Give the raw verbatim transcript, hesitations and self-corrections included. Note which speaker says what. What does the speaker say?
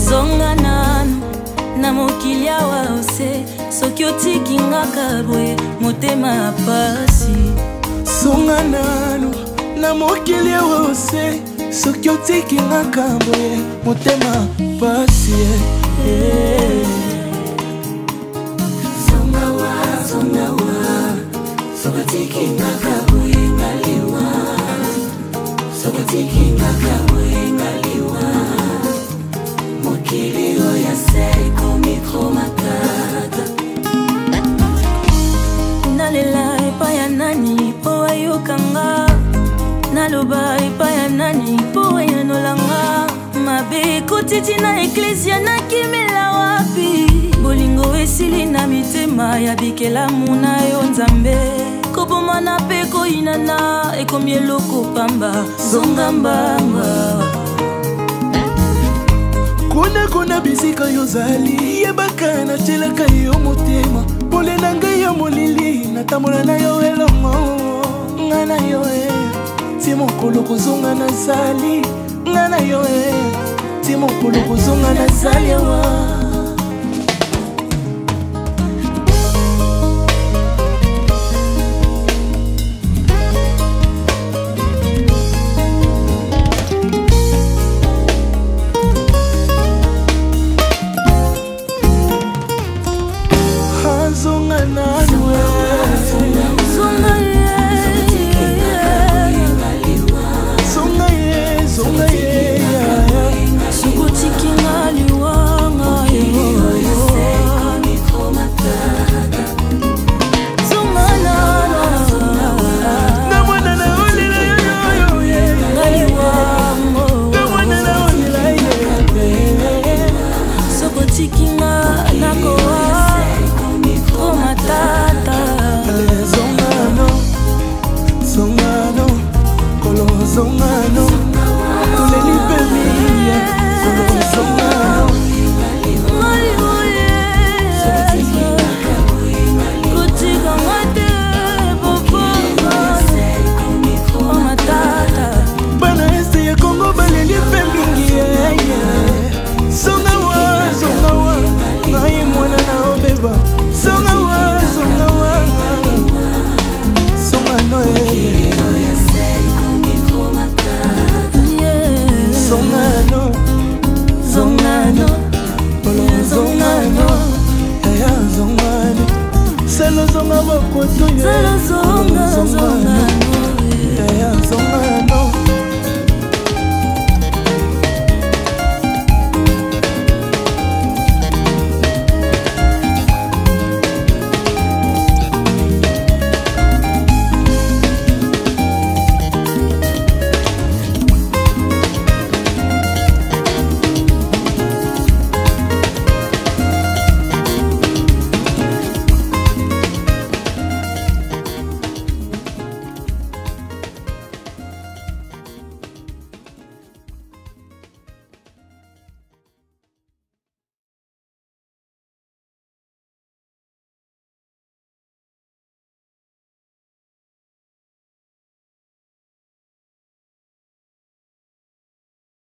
Speaker 1: Zonga nanu na mokili awa ose soki otiki ngaka boye motema pasi.
Speaker 2: Zonga nanu na mokili awa ose soki otiki ngaka boye motema pasi.
Speaker 1: Zonga wa, zonga wa, soki otiki ngaka boye ngaliwa, soki otiki ngaka boye ngaliwa. Mokili oya seko mikro makata. Nalela epa ya nani po ayokanga, naloba epa ya nani po yanolanga. Mabe kotiti na eklesia na kimela wapi, bolingo esili na mitema ya bikelamu na yo nzambe. Koboma na pe koinana ekomi eloko pamba. Zonga mbamba
Speaker 2: kuna kuna bisika yozali yebaka na chelaka yo motema. Pole na ngai ya molili natambola na yo elongo nga na yo e. Ti mokolo kozonga nazali nga na yo e. Ti mokolo kozonga nazali wa. Zonga nanu zonga ye zonga ye zonga ye sukutiki ngaliwa ngayo zonga nanu na mwana na olila yo yo ngaliwa na mwana na olila ye sukutiki ngako Zongano, kolo zongano, tuleli pemia, kolo zongano. Kutika mate, popo, matata. Bana este ya Kongo baleli pemia. Zongawa, zongawa, ngai mwana na obeba. Zongawa, zongawa, zongano e. Zongano, zongano, zongano, ya zongano, selo zonga bakoto ye,
Speaker 1: selo zonga zonga.